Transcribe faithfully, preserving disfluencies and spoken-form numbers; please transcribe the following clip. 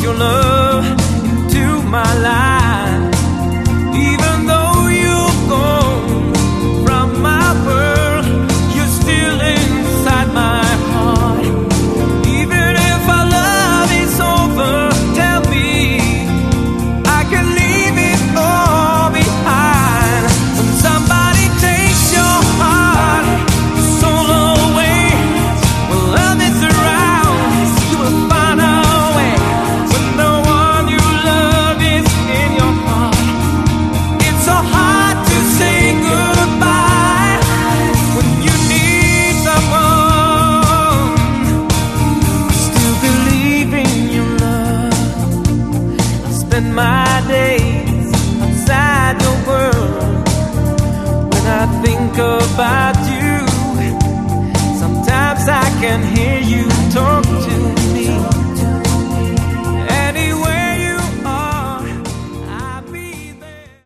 your love into my life. Even though you're gone from my world, you're still inside my heart. Even if our love is over, tell me I can leave it all behind. When somebody takes your heart, your soul away, when love is around, you will find a way. When the one you love is in your heart, it's so hard to say goodbye when you need someone. I still believe in your love. I spend my days outside your world. When I think about you, sometimes I can hear you